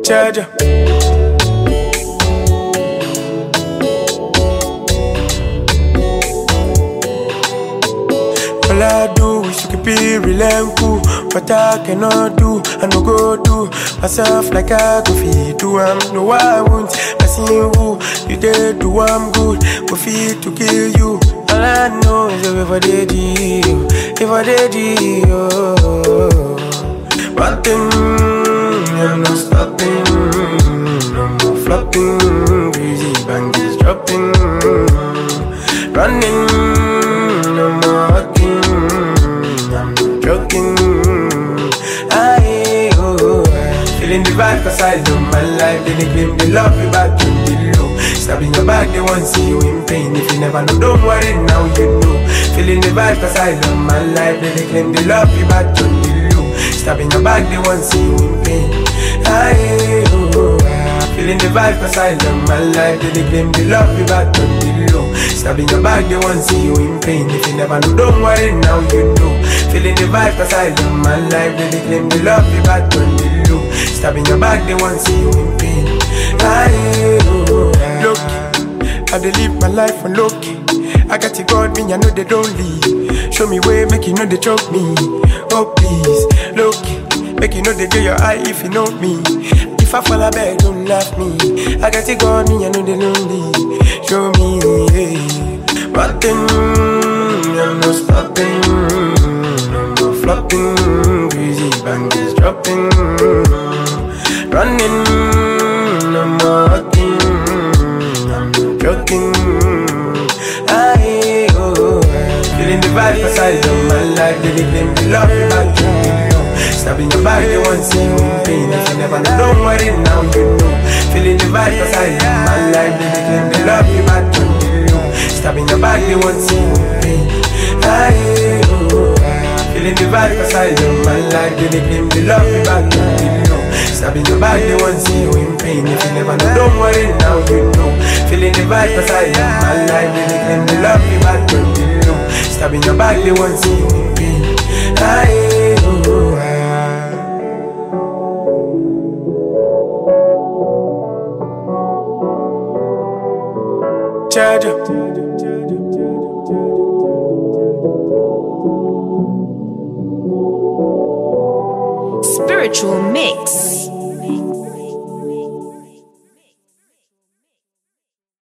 Charger. All I do is to keep it real and cool. What I cannot do, I no go do myself like I go feed do. No, I won't. I see who you did do. I'm good. Go feed to kill you. All I know is if I did you, if I did you. One thing, I'm not stopping. No more flopping. Greasy bangies dropping. Running, no more hugging. I'm not joking. Feeling the vibe cause I love my life. Then they claim they love you back from the low. Stabbing your back, they won't see you in pain. If you never know, don't worry, now you know. Feeling the vibe cause I love my life. Then they claim they love you back from the low. Stabbing your back, they won't see you in pain. Feeling the vibe cause I love my life. Then they claim they love you back from the low. Stabbing your back, they won't see you in pain. If you never know, don't worry, now you know. Feeling the vibe cause I love my life. Then they claim they love you back from the low. Stabbing your back, they won't see you in pain. Look, I dey live my life on low key. I got to God, me, I know they don't leave. Show me way, make you know they choke me. Oh please, look, make you know they get your eye if you know me. If I fall a bed, don't laugh me. I got to God, me, I know they lonely. Show me, hey. One thing, I'm not stopping. No more flopping. Greasy bangies dropping. Running, no more hugging. I'm not joking. Feeling the vibe cause I love my life. They claim they love you back to the low. Stabbing your back, they won't see you in pain. If you never know, don't worry, now you know. Feeling the vibe cause I love my life. They claim they love you back to the low. Stabbing your back, they won't see you in pain. Feeling the vibe cause I love my life. They claim they love you back to the low. Stabbing your back, they won't see you in pain. If you never know, don't worry, now you know. Feeling the vibe cause I love my life. They claim they love you back to the low. Stabbing your back, they won't see you in pain. Charger. Spiritual Mix.